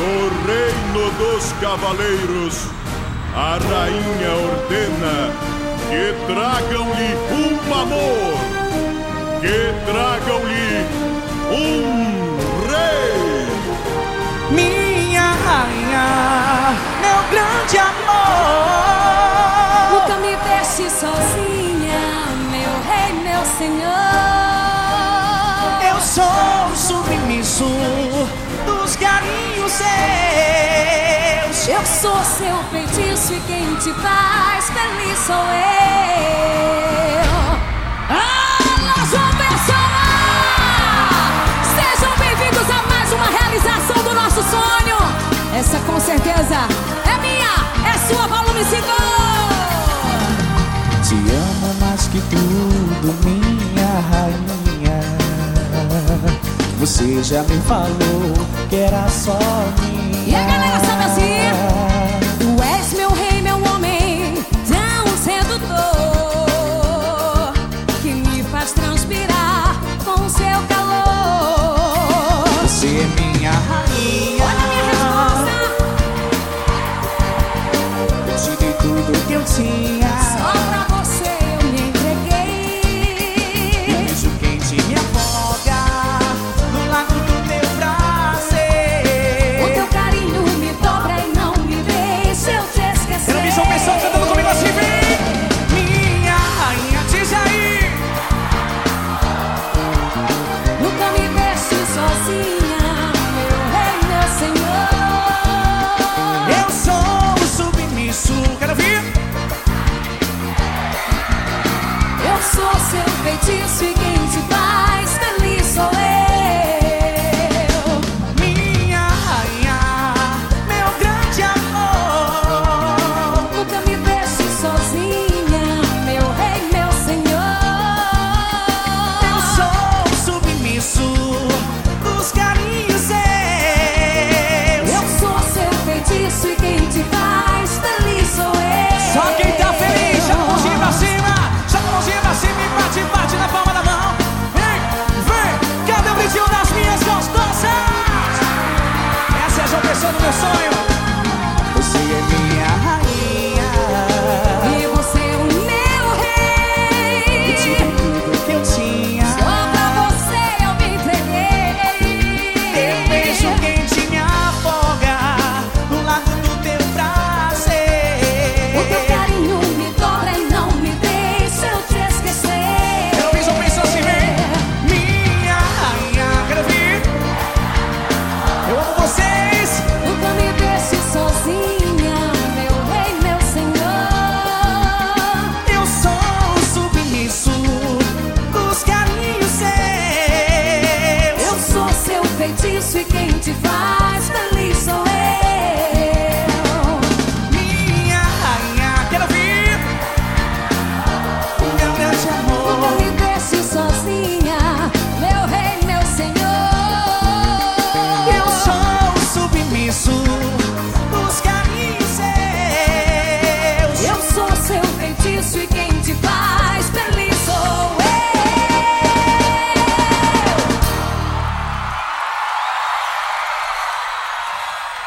No reino dos cavaleiros, a rainha ordena que tragam-lhe um amor, que tragam-lhe um rei. Minha rainha, meu grande amor, nunca me deixe sozinha, meu rei, meu senhor. Eu sou submisso dos carinhos seus. Eu sou seu feitiço e quem te faz feliz sou eu. Alô, João Pessoa! Sejam bem-vindos a mais uma realização do nosso sonho. Essa com certeza é minha, é sua, volume 5. Te amo mais que tudo, minha rainha. Você já me falou que era só minha. E a galera sabe assim.